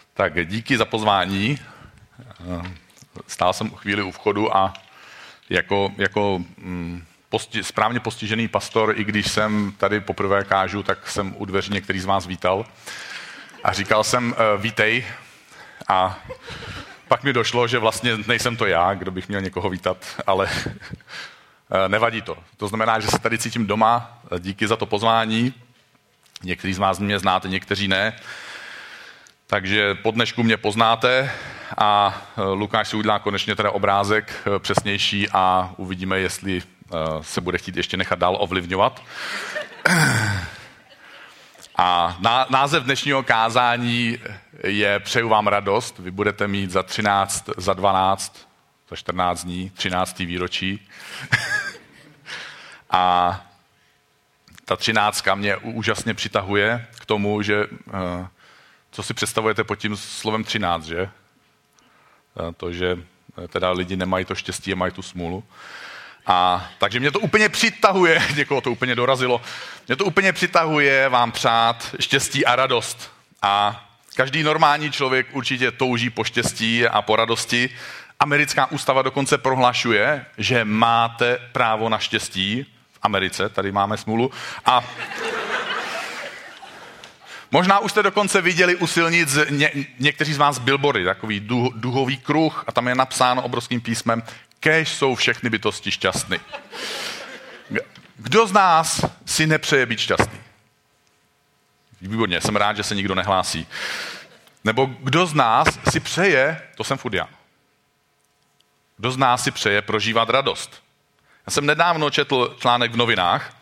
Tak díky za pozvání. Stál jsem chvíli u vchodu a jako správně postižený pastor, i když jsem tady poprvé kážu, tak jsem u dveří některý z vás vítal. A říkal jsem, vítej. A pak mi došlo, že vlastně nejsem to já, kdo bych měl někoho vítat, ale nevadí to. To znamená, že se tady cítím doma. Díky za to pozvání. Někteří z vás mě znáte, někteří ne. Takže po dnešku mě poznáte a Lukáš si udělá konečně teda obrázek přesnější a uvidíme, jestli se bude chtít ještě nechat dál ovlivňovat. A název dnešního kázání je Přeju vám radost. Vy budete mít za 13, za 12, za 14 dní, 13. výročí. A ta 13 mě úžasně přitahuje k tomu, že co si představujete pod tím slovem 13, že? To, že teda lidi nemají to štěstí a mají tu smůlu. A takže mě to úplně přitahuje, někoho to úplně dorazilo, mě to úplně přitahuje vám přát štěstí a radost. A každý normální člověk určitě touží po štěstí a po radosti. Americká ústava dokonce prohlašuje, že máte právo na štěstí v Americe, tady máme smůlu. A možná už jste dokonce viděli u silnic někteří z vás billboardy, takový duhový kruh a tam je napsáno obrovským písmem kéž jsou všechny bytosti šťastný. Kdo z nás si nepřeje být šťastný? Výborně, jsem rád, že se nikdo nehlásí. Nebo kdo z nás si přeje, to jsem furt já, kdo z nás si přeje prožívat radost? Já jsem nedávno četl článek v novinách,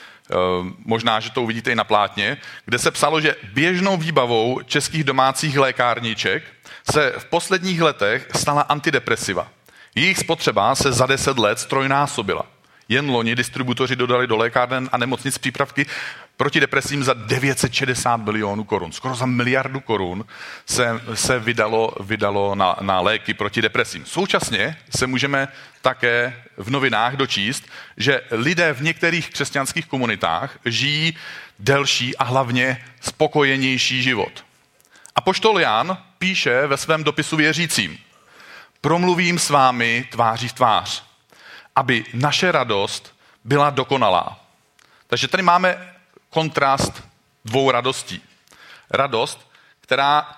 možná, že to uvidíte i na plátně, kde se psalo, že běžnou výbavou českých domácích lékárníček se v posledních letech stala antidepresiva. Jejich spotřeba se za 10 let ztrojnásobila. Jen loni distributoři dodali do lékáren a nemocnic přípravky proti depresím za 960 milionů korun. Skoro za 1 miliardu korun se vydalo na léky proti depresím. Současně se můžeme také v novinách dočíst, že lidé v některých křesťanských komunitách žijí delší a hlavně spokojenější život. Apoštol Jan píše ve svém dopisu věřícím: promluvím s vámi tváří v tvář, aby naše radost byla dokonalá. Takže tady máme kontrast dvou radostí. Radost, která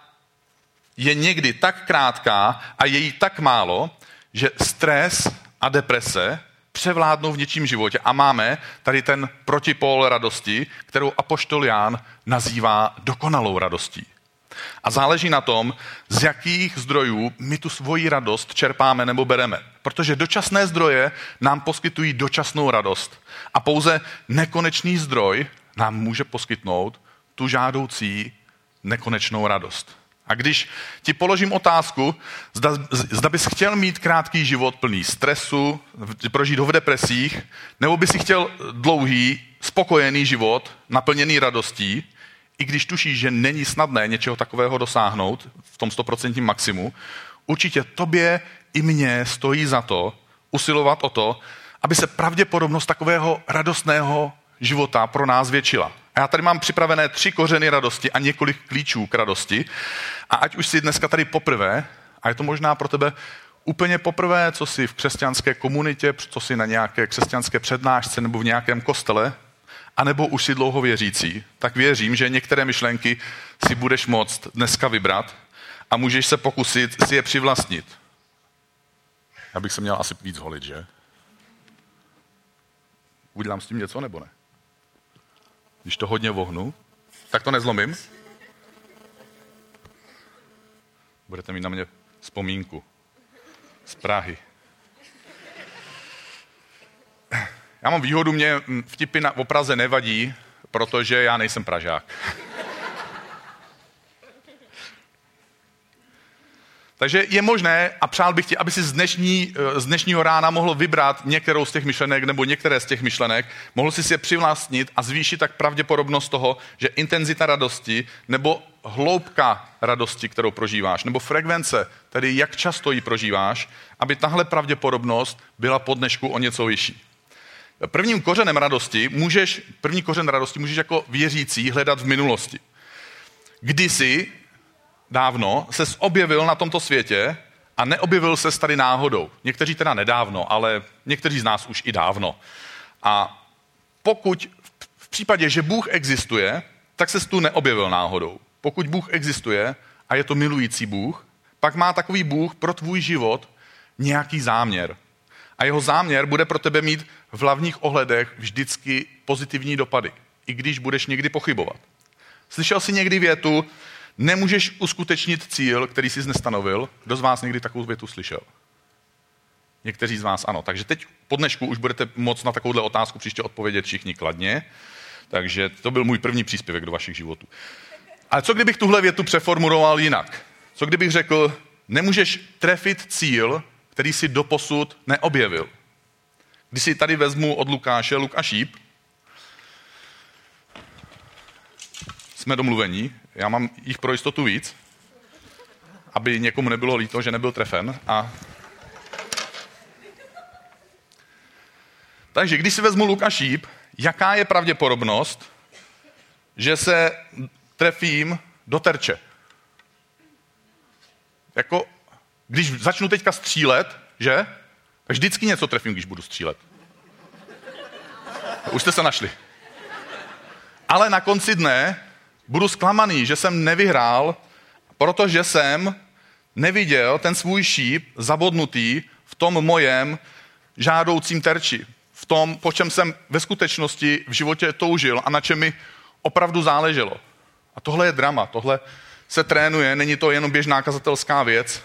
je někdy tak krátká a je jí tak málo, že stres a deprese převládnou v něčím životě. A máme tady ten protipól radosti, kterou apoštol Jan nazývá dokonalou radostí. A záleží na tom, z jakých zdrojů my tu svoji radost čerpáme nebo bereme. Protože dočasné zdroje nám poskytují dočasnou radost. A pouze nekonečný zdroj nám může poskytnout tu žádoucí nekonečnou radost. A když ti položím otázku, zda bys chtěl mít krátký život plný stresu, prožít ho v depresích, nebo bys si chtěl dlouhý, spokojený život, naplněný radostí, i když tušíš, že není snadné něčeho takového dosáhnout v tom 100% maximu, určitě tobě i mně stojí za to usilovat o to, aby se pravděpodobnost takového radostného života pro nás zvětšila. A já tady mám připravené 3 kořeny radosti a několik klíčů k radosti. A ať už jsi dneska tady poprvé, a je to možná pro tebe úplně poprvé, co jsi v křesťanské komunitě, co jsi na nějaké křesťanské přednášce nebo v nějakém kostele, anebo už si dlouho věřící, tak věřím, že některé myšlenky si budeš moct dneska vybrat a můžeš se pokusit si je přivlastnit. Já bych se měl asi víc holit, že? Udělám s tím něco, nebo ne? Když to hodně vohnu, tak to nezlomím. Budete mít na mě vzpomínku z Prahy. Já mám výhodu, mě vtipy o Praze nevadí, protože já nejsem Pražák. Takže je možné, a přál bych ti, aby si z dnešního rána mohl vybrat některou z těch myšlenek nebo některé z těch myšlenek, mohl si je přivlastnit a zvýšit tak pravděpodobnost toho, že intenzita radosti nebo hloubka radosti, kterou prožíváš, nebo frekvence, tedy jak často ji prožíváš, aby tahle pravděpodobnost byla po dnešku o něco vyšší. První kořen radosti můžeš jako věřící hledat v minulosti. Kdysi dávno se objevil na tomto světě a neobjevil se tady náhodou. Někteří teda nedávno, ale někteří z nás už i dávno. A pokud v případě, že Bůh existuje, tak se tu neobjevil náhodou. Pokud Bůh existuje a je to milující Bůh, pak má takový Bůh pro tvůj život nějaký záměr. A jeho záměr bude pro tebe mít v hlavních ohledech vždycky pozitivní dopady, i když budeš někdy pochybovat. Slyšel jsi někdy větu, nemůžeš uskutečnit cíl, který jsi nestanovil? Kdo z vás někdy takovou větu slyšel? Někteří z vás ano. Takže teď po dnešku už budete moct na takovouhle otázku příště odpovědět všichni kladně. Takže to byl můj první příspěvek do vašich životů. Ale co kdybych tuhle větu přeformuloval jinak? Co kdybych řekl, nemůžeš trefit cíl, který si doposud neobjevil? Když si tady vezmu od Lukáše luk a šíp, jsme domluvení, já mám jich pro jistotu víc, aby někomu nebylo líto, že nebyl trefen. Takže když si vezmu luk a šíp, jaká je pravděpodobnost, že se trefím do terče? Jako, když začnu teďka střílet, že? Tak vždycky něco trefím, když budu střílet. Už jste se našli. Ale na konci dne budu zklamaný, že jsem nevyhrál, protože jsem neviděl ten svůj šíp zabodnutý v tom mojem žádoucím terči. V tom, po čem jsem ve skutečnosti v životě toužil a na čem mi opravdu záleželo. A tohle je drama, tohle se trénuje, není to jenom běžná kazatelská věc.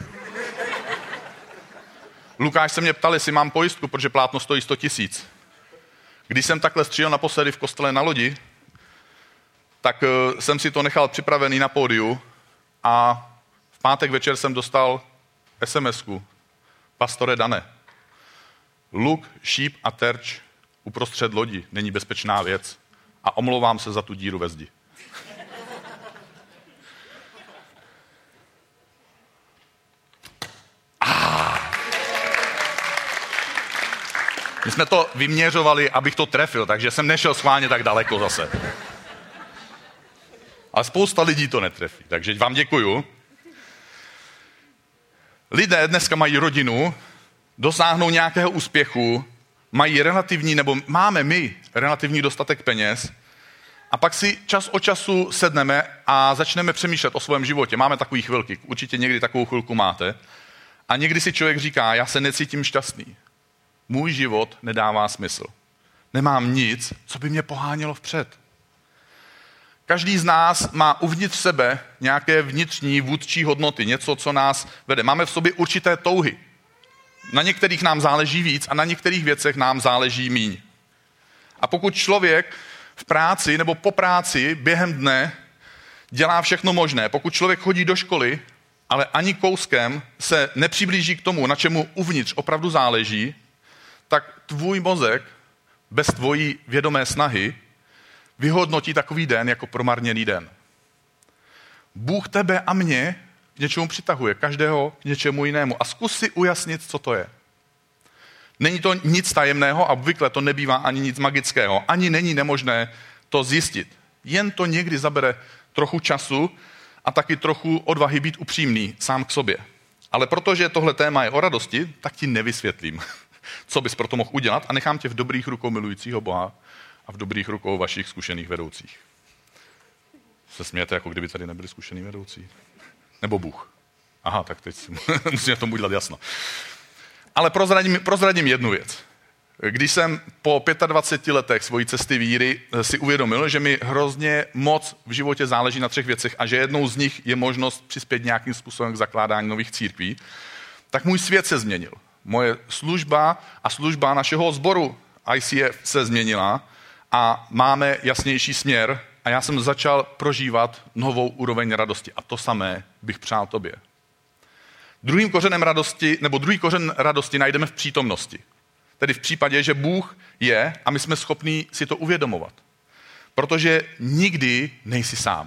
Lukáš se mě ptal, jestli mám pojistku, protože plátno stojí 100 000. Když jsem takhle střílel naposledy v kostele na lodi, tak jsem si to nechal připravený na pódiu a v pátek večer jsem dostal SMS-ku. Pastore Dane, luk, šíp a terč uprostřed lodi není bezpečná věc a omlouvám se za tu díru ve zdi. My jsme to vyměřovali, abych to trefil, takže jsem nešel schválně tak daleko zase. Ale spousta lidí to netrefí, takže vám děkuju. Lidé dneska mají rodinu, dosáhnou nějakého úspěchu, mají relativní, nebo máme my relativní dostatek peněz a pak si čas od času sedneme a začneme přemýšlet o svém životě. Máme takový chvilky, určitě někdy takovou chvilku máte. A někdy si člověk říká, já se necítím šťastný. Můj život nedává smysl. Nemám nic, co by mě pohánělo vpřed. Každý z nás má uvnitř sebe nějaké vnitřní vůdčí hodnoty, něco, co nás vede. Máme v sobě určité touhy. Na některých nám záleží víc a na některých věcech nám záleží míň. A pokud člověk v práci nebo po práci během dne dělá všechno možné, pokud člověk chodí do školy, ale ani kouskem se nepřiblíží k tomu, na čemu uvnitř opravdu záleží, tak tvůj mozek bez tvojí vědomé snahy vyhodnotí takový den jako promarněný den. Bůh tebe a mě k něčemu přitahuje, každého k něčemu jinému. A zkus si ujasnit, co to je. Není to nic tajemného a obvykle to nebývá ani nic magického. Ani není nemožné to zjistit. Jen to někdy zabere trochu času a taky trochu odvahy být upřímný sám k sobě. Ale protože tohle téma je o radosti, tak ti nevysvětlím, co bys proto mohl udělat a nechám tě v dobrých rukou milujícího Boha a v dobrých rukou vašich zkušených vedoucích. Se smějete, jako kdyby tady nebyli zkušený vedoucí. Nebo Bůh. Aha, tak teď musíme tomu udělat jasno. Ale prozradím jednu věc. Když jsem po 25 letech svojí cesty víry si uvědomil, že mi hrozně moc v životě záleží na 3 věcech a že jednou z nich je možnost přispět nějakým způsobem k zakládání nových církví, tak můj svět se změnil. Moje služba a služba našeho sboru ICF se změnila a máme jasnější směr a já jsem začal prožívat novou úroveň radosti. A to samé bych přál tobě. Druhý kořen radosti najdeme v přítomnosti. Tedy v případě, že Bůh je a my jsme schopní si to uvědomovat. Protože nikdy nejsi sám.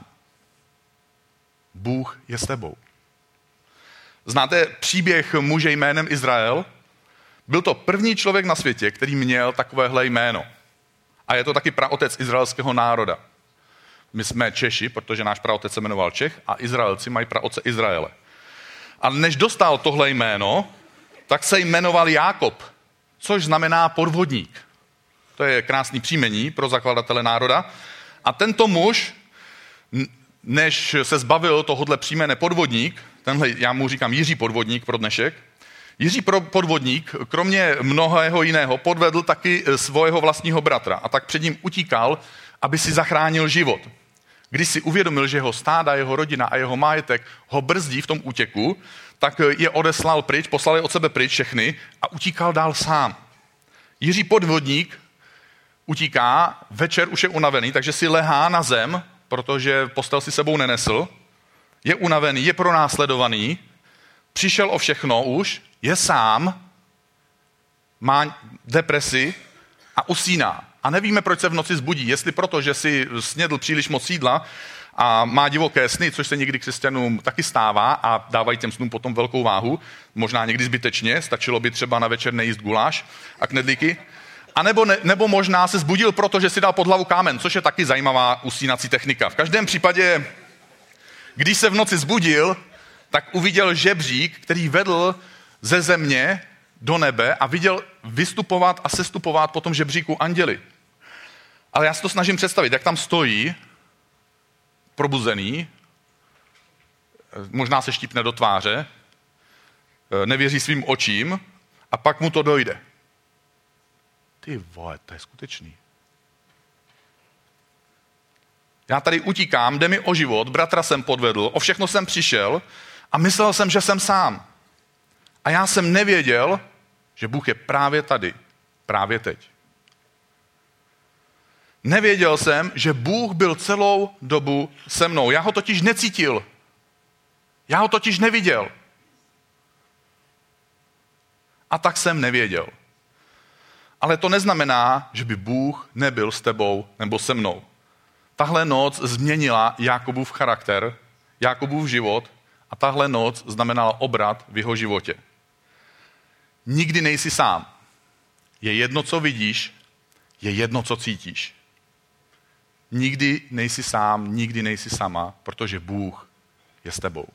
Bůh je s tebou. Znáte příběh muže jménem Izrael? Byl to první člověk na světě, který měl takovéhle jméno. A je to taky praotec izraelského národa. My jsme Češi, protože náš praotec se jmenoval Čech a Izraelci mají praotce Izraele. A než dostal tohle jméno, tak se jmenoval Jákob, což znamená podvodník. To je krásný příjmení pro zakladatele národa. A tento muž, než se zbavil tohodle příjmene podvodník, tenhle, já mu říkám Jiří podvodník pro dnešek, Jiří podvodník, kromě mnohého jiného, podvedl taky svého vlastního bratra a tak před ním utíkal, aby si zachránil život. Když si uvědomil, že jeho stáda, jeho rodina a jeho majetek ho brzdí v tom útěku, tak je odeslal pryč, poslal je od sebe pryč všechny a utíkal dál sám. Jiří podvodník utíká, večer už je unavený, takže si lehá na zem, protože postel si sebou nenesl, je unavený, je pronásledovaný, přišel o všechno už, je sám, má depresi a usíná. A nevíme, proč se v noci zbudí. Jestli proto, že si snědl příliš moc jídla a má divoké sny, což se někdy křesťanům taky stává a dávají těm snům potom velkou váhu, možná někdy zbytečně, stačilo by třeba na večer nejíst guláš a knedlíky. A nebo možná se zbudil proto, že si dal pod hlavu kámen, což je taky zajímavá usínací technika. V každém případě, když se v noci zbudil, tak uviděl žebřík, který vedl ze země do nebe a viděl vystupovat a sestupovat po tom žebříku anděli. Ale já si to snažím představit, jak tam stojí, probuzený, možná se štípne do tváře, nevěří svým očím a pak mu to dojde. Ty vole, to je skutečný. Já tady utíkám, jde mi o život, bratra jsem podvedl, o všechno jsem přišel a myslel jsem, že jsem sám. A já jsem nevěděl, že Bůh je právě tady, právě teď. Nevěděl jsem, že Bůh byl celou dobu se mnou. Já ho totiž necítil. Já ho totiž neviděl. A tak jsem nevěděl. Ale to neznamená, že by Bůh nebyl s tebou nebo se mnou. Tahle noc změnila Jákobův charakter, Jákobův život a tahle noc znamenala obrat v jeho životě. Nikdy nejsi sám. Je jedno, co vidíš, je jedno, co cítíš. Nikdy nejsi sám, nikdy nejsi sama, protože Bůh je s tebou.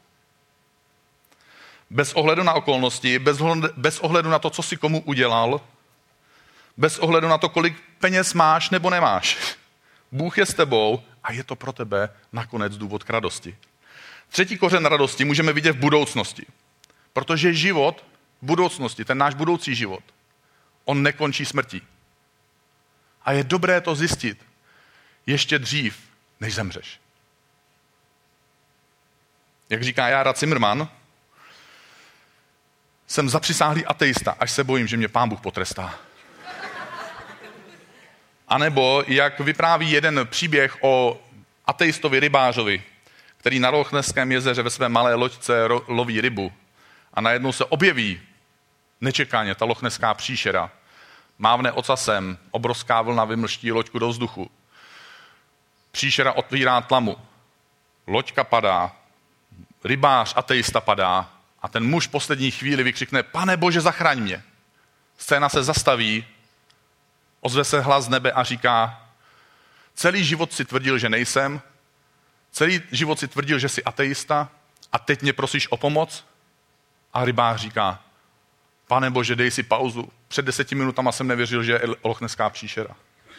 Bez ohledu na okolnosti, bez ohledu na to, co jsi komu udělal, bez ohledu na to, kolik peněz máš nebo nemáš. Bůh je s tebou a je to pro tebe nakonec důvod k radosti. Třetí kořen radosti můžeme vidět v budoucnosti. Protože život v budoucnosti, ten náš budoucí život, on nekončí smrtí. A je dobré to zjistit ještě dřív, než zemřeš. Jak říká Jára Cimrman, jsem zapřisáhlý ateista, až se bojím, že mě Pán Bůh potrestá. A nebo jak vypráví jeden příběh o ateistovi rybářovi, který na Lochneském jezeře ve své malé loďce loví rybu. A najednou se objeví nečekaně ta lochneská příšera. Mávne ocasem, obrovská vlna vymlští loďku do vzduchu. Příšera otvírá tlamu. Loďka padá, rybář ateista padá a ten muž v poslední chvíli vykřikne: Pane Bože, zachraň mě. Scéna se zastaví, ozve se hlas z nebe a říká: celý život si tvrdil, že nejsem, celý život si tvrdil, že jsi ateista a teď mě prosíš o pomoc? A rybář říká: Pane Bože, dej si pauzu. Před 10 minutama jsem nevěřil, že je lochneská příšera.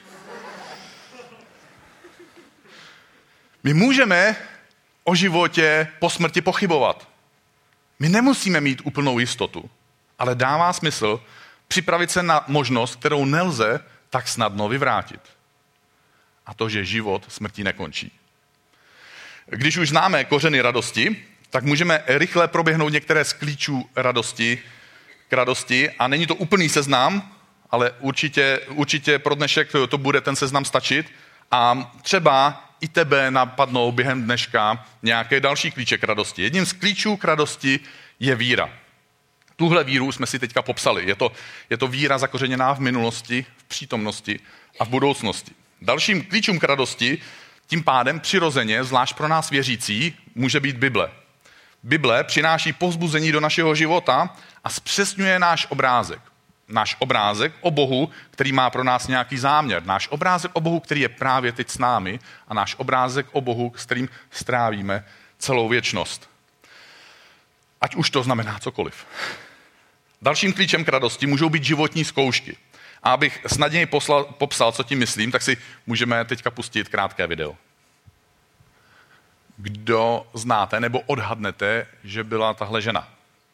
My můžeme o životě po smrti pochybovat. My nemusíme mít úplnou jistotu, ale dává smysl připravit se na možnost, kterou nelze tak snadno vyvrátit. A to, že život smrtí nekončí. Když už známe kořeny radosti, tak můžeme rychle proběhnout některé z klíčů k radosti. A není to úplný seznam, ale určitě pro dnešek to bude ten seznam stačit. A třeba i tebe napadnou během dneška nějaké další klíče k radosti. Jedním z klíčů k radosti je víra. Tuhle víru jsme si teďka popsali. Je to víra zakořeněná v minulosti, v přítomnosti a v budoucnosti. Dalším klíčem k radosti, tím pádem přirozeně, zvlášť pro nás věřící, může být Bible. Bible přináší povzbuzení do našeho života a zpřesňuje náš obrázek. náš obrázek o Bohu, který má pro nás nějaký záměr. Náš obrázek o Bohu, který je právě teď s námi a náš obrázek o Bohu, s kterým strávíme celou věčnost. Ať už to znamená cokoliv. Dalším klíčem k radosti můžou být životní zkoušky. A abych snadněji popsal, co tím myslím, tak si můžeme teďka pustit krátké video. Kdo znáte nebo odhadnete, že byla tahle žena?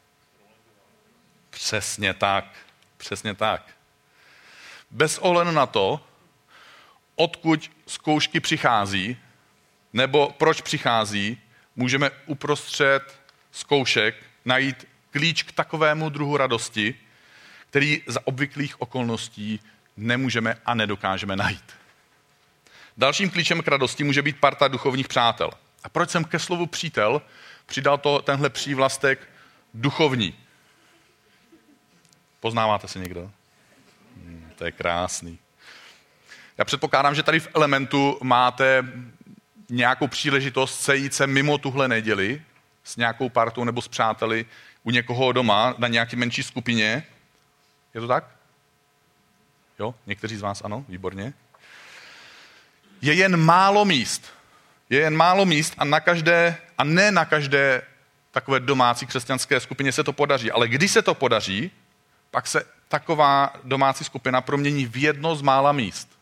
Přesně tak. Přesně tak. Bez ohledu na to, odkud zkoušky přichází, nebo proč přichází, můžeme uprostřed zkoušek najít klíč k takovému druhu radosti, který za obvyklých okolností nemůžeme a nedokážeme najít. Dalším klíčem k radosti může být parta duchovních přátel. A proč jsem ke slovu přítel přidal tenhle přívlastek duchovní? Poznáváte se někdo? To je krásný. Já předpokládám, že tady v Elementu máte nějakou příležitost sejít se mimo tuhle neděli s nějakou partou nebo s přáteli u někoho doma na nějaké menší skupině. Je to tak? Jo? Někteří z vás ano? Výborně. Je jen málo míst. A ne na každé takové domácí křesťanské skupině se to podaří. Ale když se to podaří, pak se taková domácí skupina promění v jedno z mála míst,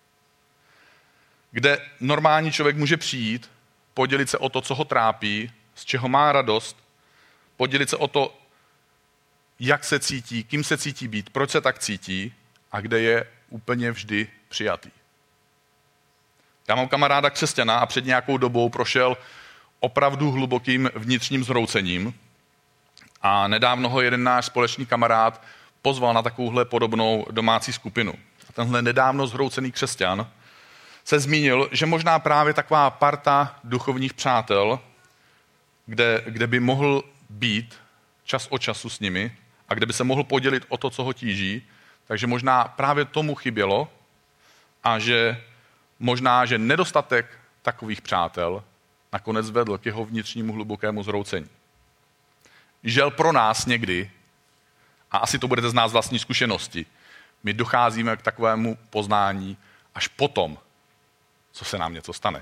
kde normální člověk může přijít, podělit se o to, co ho trápí, z čeho má radost, podělit se o to, jak se cítí, kým se cítí být, proč se tak cítí a kde je úplně vždy přijatý. Já mám kamaráda křesťana a před nějakou dobou prošel opravdu hlubokým vnitřním zhroucením a nedávno ho jeden náš společný kamarád pozval na takovouhle podobnou domácí skupinu. A tenhle nedávno zhroucený křesťan se zmínil, že možná právě taková parta duchovních přátel, kde by mohl být čas od času s nimi a kde by se mohl podělit o to, co ho tíží, takže možná právě tomu chybělo a že možná, že nedostatek takových přátel nakonec vedl k jeho vnitřnímu hlubokému zhroucení. Žel pro nás někdy, a asi to budete znát z vlastní zkušenosti, my docházíme k takovému poznání až potom, co se nám něco stane.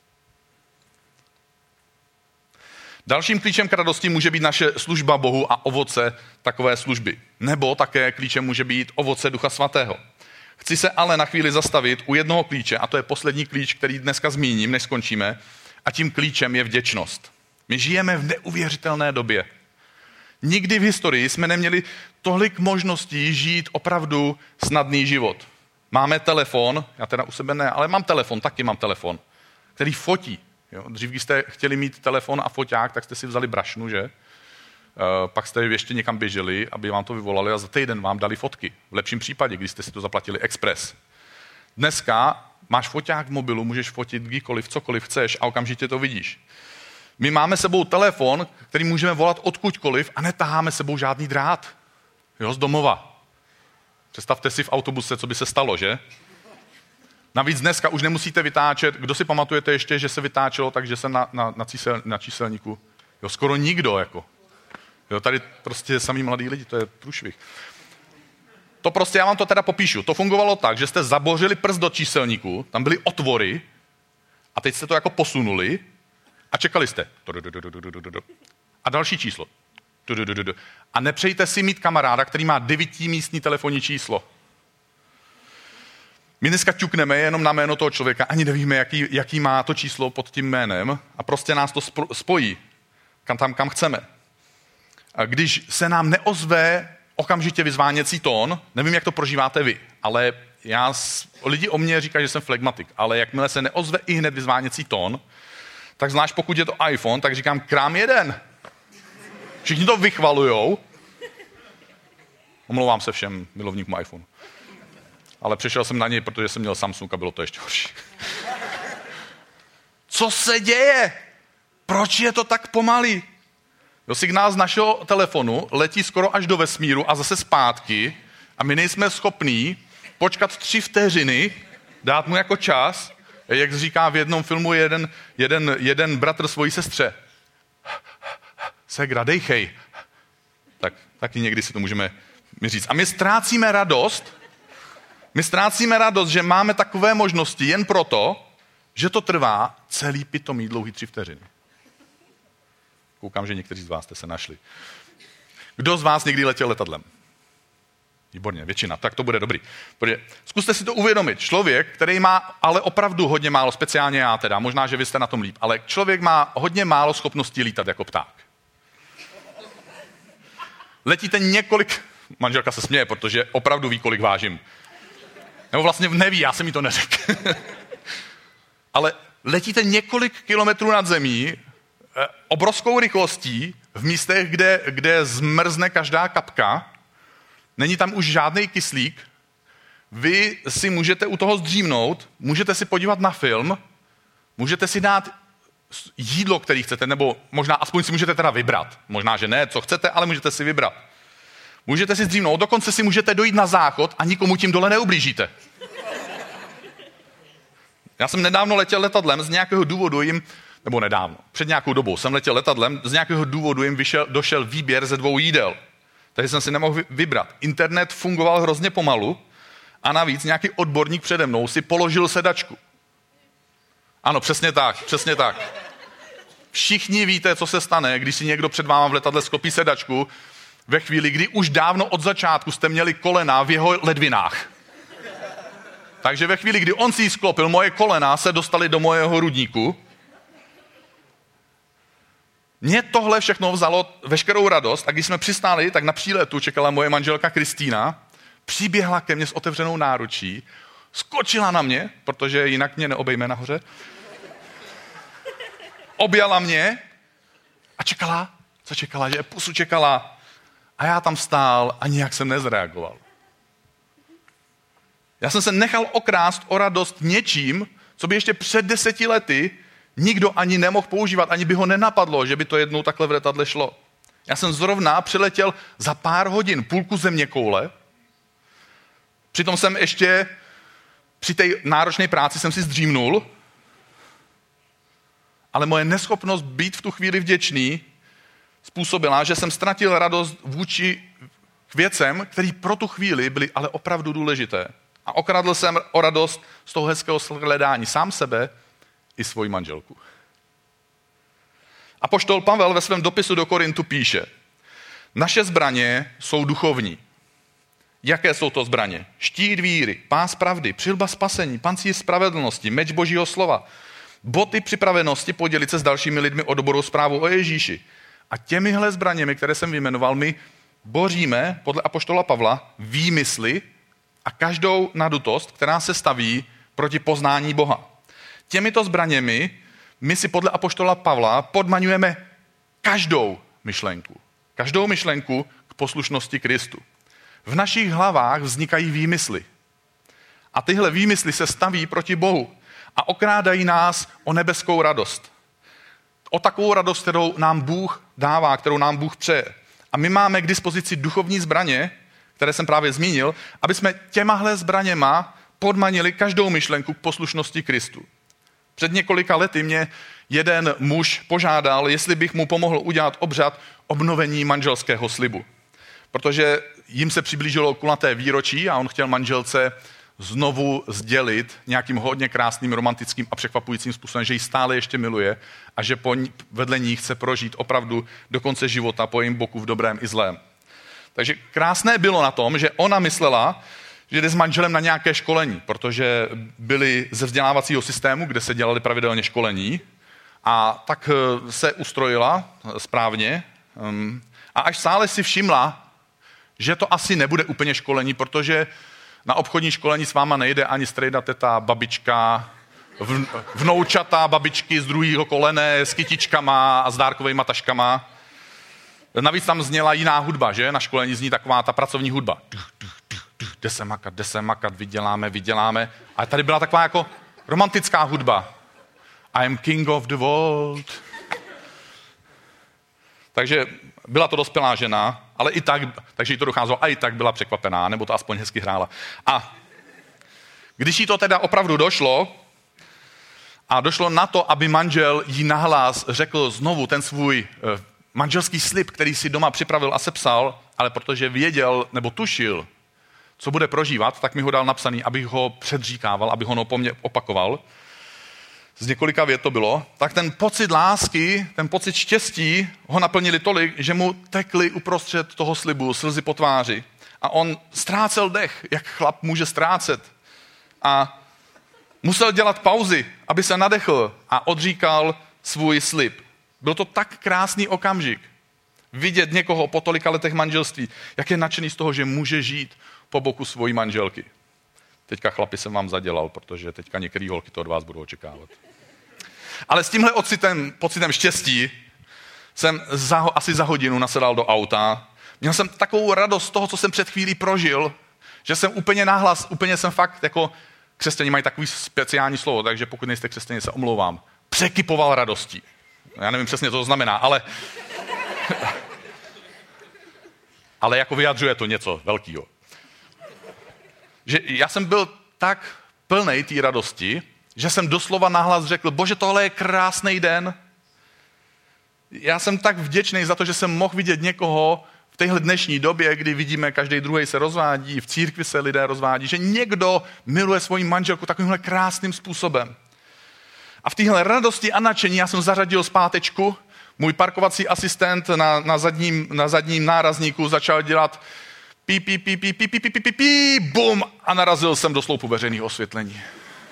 Dalším klíčem k radosti může být naše služba Bohu a ovoce takové služby. Nebo také klíčem může být ovoce Ducha Svatého. Chci se ale na chvíli zastavit u jednoho klíče, a to je poslední klíč, který dneska zmíním, než skončíme, a tím klíčem je vděčnost. My žijeme v neuvěřitelné době. Nikdy v historii jsme neměli tolik možností žít opravdu snadný život. Máme telefon, já teda u sebe ne, ale taky mám telefon, který fotí. Jo? Dřív, když jste chtěli mít telefon a foťák, tak jste si vzali brašnu, že? Pak jste ještě někam běželi, aby vám to vyvolali a za týden vám dali fotky. V lepším případě, když jste si to zaplatili Express. Dneska máš foťák v mobilu, můžeš fotit kdykoliv, cokoliv chceš a okamžitě to vidíš. My máme sebou telefon, který můžeme volat odkudkoliv a netaháme sebou žádný drát. Jo, z domova. Představte si v autobuse, co by se stalo, že? Navíc dneska už nemusíte vytáčet. Kdo si pamatujete ještě, že se vytáčelo, takže se na číselníku. Jo, skoro nikdo, jako. Jo, tady prostě samý mladí lidi, to je průšvih. To prostě, já vám to teda popíšu. To fungovalo tak, že jste zabořili prst do číselníku, tam byly otvory a teď jste to jako posunuli a čekali jste. A další číslo. A nepřejte si mít kamaráda, který má 9místní telefonní číslo. My dneska ťukneme jenom na jméno toho člověka, ani nevíme, jaký má to číslo pod tím jménem a prostě nás to spojí kam chceme. A když se nám neozve okamžitě vyzváněcí tón, nevím, jak to prožíváte vy, ale lidi o mně říkají, že jsem flegmatik, ale jakmile se neozve i hned vyzváněcí tón, tak zvlášť pokud je to iPhone, tak říkám, krám jeden. Všichni to vychvalujou. Omlouvám se všem milovníkům iPhone. Ale přešel jsem na něj, protože jsem měl Samsung a bylo to ještě horší. Co se děje? Proč je to tak pomalý? Signál z našeho telefonu letí skoro až do vesmíru a zase zpátky a my nejsme schopní počkat 3 vteřiny, dát mu jako čas, jak říká v jednom filmu jeden bratr svojí sestře. Segra, dejchej. Tak taky někdy si to můžeme mi říct. A my ztrácíme radost, že máme takové možnosti jen proto, že to trvá celý pitomý dlouhý 3 vteřiny. Koukám, že někteří z vás jste se našli. Kdo z vás někdy letěl letadlem? Výborně, většina, tak to bude dobrý. Protože zkuste si to uvědomit. Člověk, který má ale opravdu hodně málo, speciálně já teda, možná, že vy jste na tom líp, ale člověk má hodně málo schopností lítat jako pták. Letíte manželka se směje, protože opravdu ví, kolik vážím. Nebo vlastně neví, já jsem jí to neřekl. Ale letíte několik kilometrů nad zemí, obrovskou rychlostí, v místech, kde zmrzne každá kapka, není tam už žádný kyslík, vy si můžete u toho zdřímnout, můžete si podívat na film, můžete si dát jídlo, který chcete, nebo možná aspoň si můžete teda vybrat. Možná, že ne, co chcete, ale můžete si vybrat. Můžete si zdřímnout, dokonce si můžete dojít na záchod a nikomu tím dole neublížíte. Já jsem nedávno letěl letadlem, z nějakého důvodu před nějakou dobou jsem letěl letadlem, z nějakého důvodu jim došel výběr ze 2 jídel. Takže jsem si nemohl vybrat. Internet fungoval hrozně pomalu a navíc nějaký odborník přede mnou si položil sedačku. Ano, přesně tak. Všichni víte, co se stane, když si někdo před váma v letadle sklopí sedačku, ve chvíli, kdy už dávno od začátku jste měli kolena v jeho ledvinách. Takže ve chvíli, kdy on si ji sklopil, moje kolena se dostaly do mojeho hrudníku. Mně tohle všechno vzalo veškerou radost a když jsme přistáli, tak na příletu čekala moje manželka Kristýna, přiběhla ke mně s otevřenou náručí, skočila na mě, protože jinak mě neobejme nahoře, objala mě a čekala, že pusu čekala. A já tam stál a nijak jsem nezreagoval. Já jsem se nechal okrást o radost něčím, co by ještě před 10 lety nikdo ani nemohl používat, ani by ho nenapadlo, že by to jednou takhle v letadle šlo. Já jsem zrovna přeletěl za pár hodin půlku zeměkoule, přitom jsem ještě při té náročné práci jsem si zdřímnul, ale moje neschopnost být v tu chvíli vděčný způsobila, že jsem ztratil radost vůči věcem, které pro tu chvíli byly ale opravdu důležité. A okradl jsem o radost z toho hezkého hledání sám sebe i svoji manželku. Apoštol Pavel ve svém dopisu do Korintu píše: naše zbraně jsou duchovní. Jaké jsou to zbraně? Štít víry, pás pravdy, přilba spasení, pancíř spravedlnosti, meč Božího slova, boty připravenosti podělit se s dalšími lidmi o dobrou zprávu o Ježíši. A těmihle zbraněmi, které jsem vyjmenoval, my boříme podle apoštola Pavla výmysly a každou nadutost, která se staví proti poznání Boha. Těmito zbraněmi my si podle apoštola Pavla podmaňujeme každou myšlenku k poslušnosti Kristu. V našich hlavách vznikají výmysly. A tyhle výmysly se staví proti Bohu a okrádají nás o nebeskou radost. O takovou radost, kterou nám Bůh dává, kterou nám Bůh přeje. A my máme k dispozici duchovní zbraně, které jsem právě zmínil, aby jsme těmahle zbraněma podmanili každou myšlenku k poslušnosti Kristu. Před několika lety mě jeden muž požádal, jestli bych mu pomohl udělat obřad obnovení manželského slibu. Protože jim se přiblížilo kulaté výročí a on chtěl manželce znovu sdělit nějakým hodně krásným, romantickým a překvapujícím způsobem, že ji stále ještě miluje a že vedle ní chce prožít opravdu do konce života po jejím boku v dobrém i zlém. Takže krásné bylo na tom, že ona myslela, že jde s manželem na nějaké školení, protože byli ze vzdělávacího systému, kde se dělali pravidelně školení, a tak se ustrojila správně a až sále si všimla, že to asi nebude úplně školení, protože na obchodní školení s váma nejde ani strejda teta, babička, vnoučata, babičky z druhého kolene s kytičkama a s dárkovejma taškama. Navíc tam zněla jiná hudba, že? Na školení zní taková ta pracovní hudba. Jde se makat, vyděláme. A tady byla taková jako romantická hudba. I am king of the world. Takže byla to dospělá žena, ale i tak, takže jí to docházelo, a i tak byla překvapená, nebo to aspoň hezky hrála. A když jí to teda opravdu došlo, a došlo na to, aby manžel jí nahlas řekl znovu ten svůj manželský slib, který si doma připravil a sepsal, ale protože věděl nebo tušil, co bude prožívat, tak mi ho dal napsaný, abych ho předříkával, abych ho po mně opakoval. Z několika vět to bylo. Tak ten pocit lásky, ten pocit štěstí ho naplnili tolik, že mu tekly uprostřed toho slibu slzy po tváři. A on ztrácel dech, jak chlap může ztrácet. A musel dělat pauzy, aby se nadechl a odříkal svůj slib. Byl to tak krásný okamžik. Vidět někoho po tolika letech manželství, jak je nadšený z toho, že může žít po boku svojí manželky. Teďka chlapi jsem vám zadělal, protože teďka některý holky to od vás budou očekávat. Ale s tímhle pocitem štěstí jsem asi za hodinu nasedal do auta. Měl jsem takovou radost z toho, co jsem před chvílí prožil, že jsem úplně nahlas, úplně jsem fakt, jako křesťané mají takový speciální slovo, takže pokud nejste křesťané, se omlouvám, překypoval radostí. Já nevím přesně, co to znamená, ale jako vyjadřuje to něco velkého. Že já jsem byl tak plnej té radosti, že jsem doslova nahlas řekl, Bože, tohle je krásný den. Já jsem tak vděčný za to, že jsem mohl vidět někoho v téhle dnešní době, kdy vidíme, každý druhý se rozvádí, v církvi se lidé rozvádí, že někdo miluje svoji manželku takovýmhle krásným způsobem. A v téhle radosti a nadšení já jsem zařadil zpátečku. Můj parkovací asistent na zadním nárazníku začal dělat bum, a narazil jsem do sloupu veřejného osvětlení.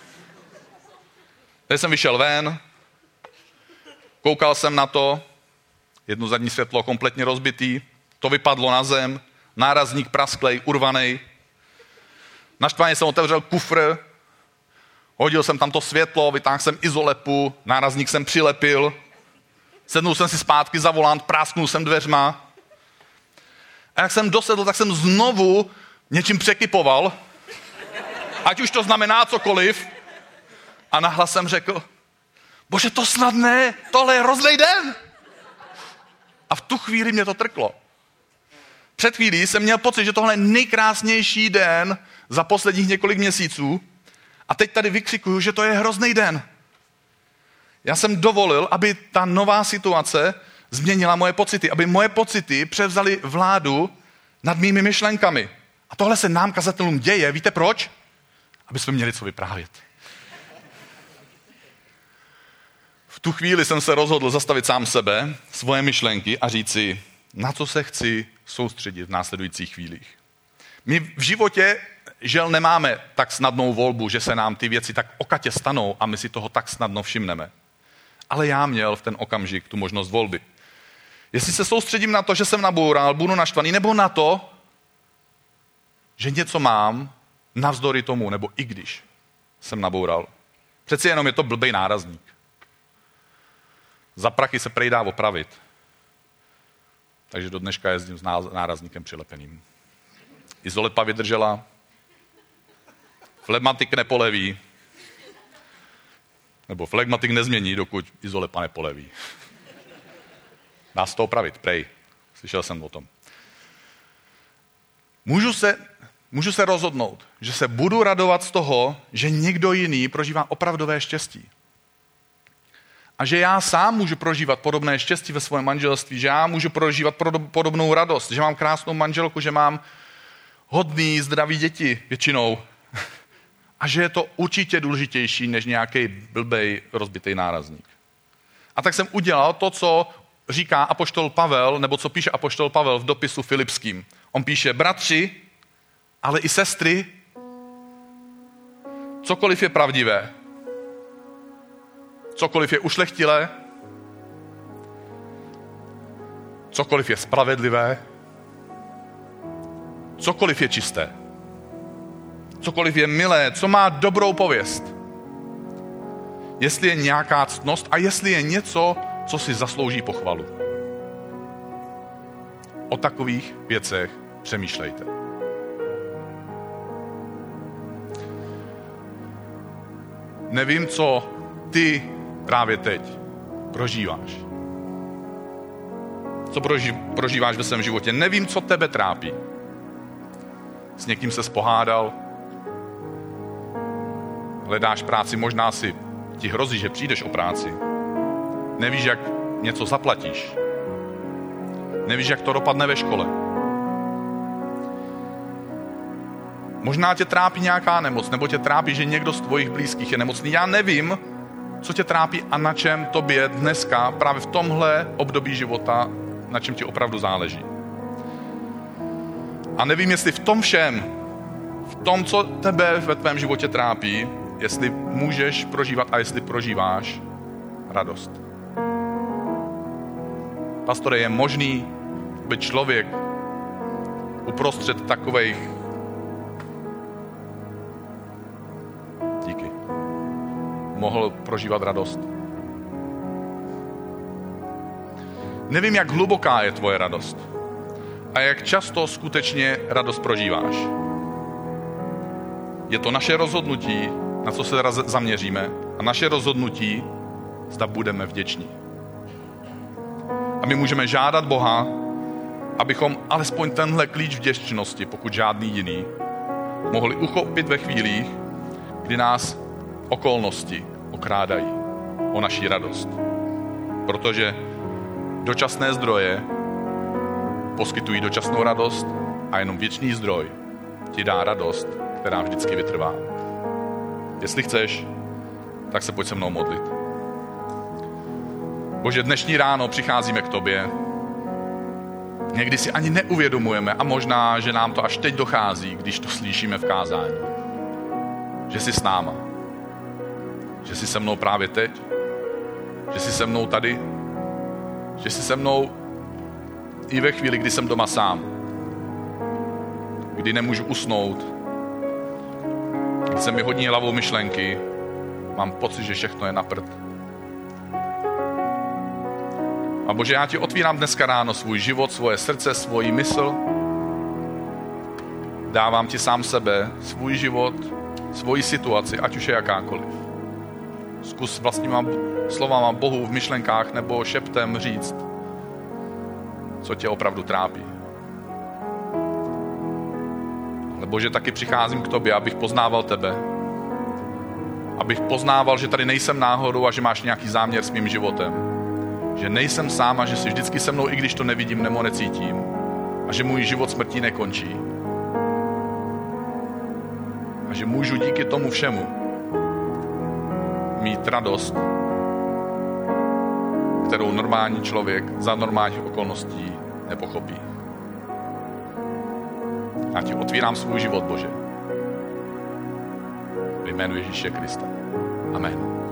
Teď jsem vyšel ven, koukal jsem na to, jedno zadní světlo kompletně rozbitý, to vypadlo na zem, nárazník prasklej, urvanej. Naštvaně jsem otevřel kufr, hodil jsem tam to světlo, vytáhl jsem izolepu, nárazník jsem přilepil, sednul jsem si zpátky za volant, prásknul jsem dveřma. A jak jsem dosedl, tak jsem znovu něčím překypoval, ať už to znamená cokoliv. A nahlas jsem řekl, Bože, to snad ne, tohle je hrozný den. A v tu chvíli mě to trklo. Před chvílí jsem měl pocit, že tohle je nejkrásnější den za posledních několik měsíců. A teď tady vykřikuju, že to je hrozný den. Já jsem dovolil, aby ta nová situace změnila moje pocity, aby moje pocity převzaly vládu nad mými myšlenkami. A tohle se nám, kazatelům, děje. Víte proč? Aby jsme měli co vyprávět. V tu chvíli jsem se rozhodl zastavit sám sebe, svoje myšlenky a říci, na co se chci soustředit v následujících chvílích. My v životě, žel, nemáme tak snadnou volbu, že se nám ty věci tak okatě stanou a my si toho tak snadno všimneme. Ale já měl v ten okamžik tu možnost volby. Jestli se soustředím na to, že jsem naboural, budu naštvaný, nebo na to, že něco mám navzdory tomu, nebo i když jsem naboural. Přeci jenom je to blbej nárazník. Za prachy se prej dá opravit. Takže do dneška jezdím s nárazníkem přilepeným. Izolepa vydržela, flegmatik nepoleví, nebo flegmatik nezmění, dokud izolepa nepoleví. Dá se to opravit, prej. Slyšel jsem o tom. Můžu se rozhodnout, že se budu radovat z toho, že někdo jiný prožívá opravdové štěstí. A že já sám můžu prožívat podobné štěstí ve svém manželství, že já můžu prožívat podobnou radost, že mám krásnou manželku, že mám hodný, zdravý děti většinou. A že je to určitě důležitější, než nějaký blbej rozbitý nárazník. A tak jsem udělal to, co říká apoštol Pavel, nebo co píše apoštol Pavel v dopisu Filipským. On píše, bratři, ale i sestry, cokoliv je pravdivé, cokoliv je ušlechtilé, cokoliv je spravedlivé, cokoliv je čisté, cokoliv je milé, co má dobrou pověst, jestli je nějaká ctnost a jestli je něco, co si zaslouží pochvalu. O takových věcech přemýšlejte. Nevím, co ty právě teď prožíváš. Co prožíváš ve svém životě. Nevím, co tebe trápí. S někým se pohádal, hledáš práci, možná si ti hrozí, že přijdeš o práci. Nevíš, jak něco zaplatíš. Nevíš, jak to dopadne ve škole. Možná tě trápí nějaká nemoc, nebo tě trápí, že někdo z tvojich blízkých je nemocný. Já nevím, co tě trápí a na čem tobě dneska, právě v tomhle období života, na čem ti opravdu záleží. A nevím, jestli v tom všem, v tom, co tebe ve tvém životě trápí, jestli můžeš prožívat a jestli prožíváš radost. Pastore, je možný, aby člověk uprostřed takových mohl prožívat radost. Nevím, jak hluboká je tvoje radost a jak často skutečně radost prožíváš. Je to naše rozhodnutí, na co se zaměříme, a naše rozhodnutí, zda budeme vděční. A my můžeme žádat Boha, abychom alespoň tenhle klíč vděčnosti, pokud žádný jiný, mohli uchopit ve chvílích, kdy nás okolnosti okrádají o naši radost. Protože dočasné zdroje poskytují dočasnou radost a jenom věčný zdroj ti dá radost, která vždycky vytrvá. Jestli chceš, tak se pojď se mnou modlit. Bože, dnešní ráno přicházíme k tobě. Někdy si ani neuvědomujeme a možná, že nám to až teď dochází, když to slyšíme v kázání. Že jsi s náma. Že jsi se mnou právě teď. Že jsi se mnou tady. Že jsi se mnou i ve chvíli, kdy jsem doma sám. Kdy nemůžu usnout. Kdy se mi hodí hlavou myšlenky. Mám pocit, že všechno je na prd. A Bože, já ti otvírám dneska ráno svůj život, svoje srdce, svoji mysl. Dávám ti sám sebe, svůj život, svoji situaci, ať už je jakákoliv. Zkus vlastníma slovama Bohu v myšlenkách nebo šeptem říct, co tě opravdu trápí. Ale Bože, taky přicházím k tobě, abych poznával tebe. Abych poznával, že tady nejsem náhodou a že máš nějaký záměr s mým životem. Že nejsem sám a že jsi vždycky se mnou, i když to nevidím nebo necítím. A že můj život smrtí nekončí. A že můžu díky tomu všemu mít radost, kterou normální člověk za normálních okolností nepochopí. Já ti otvírám svůj život, Bože. V jménu Ježíše Krista. Amen.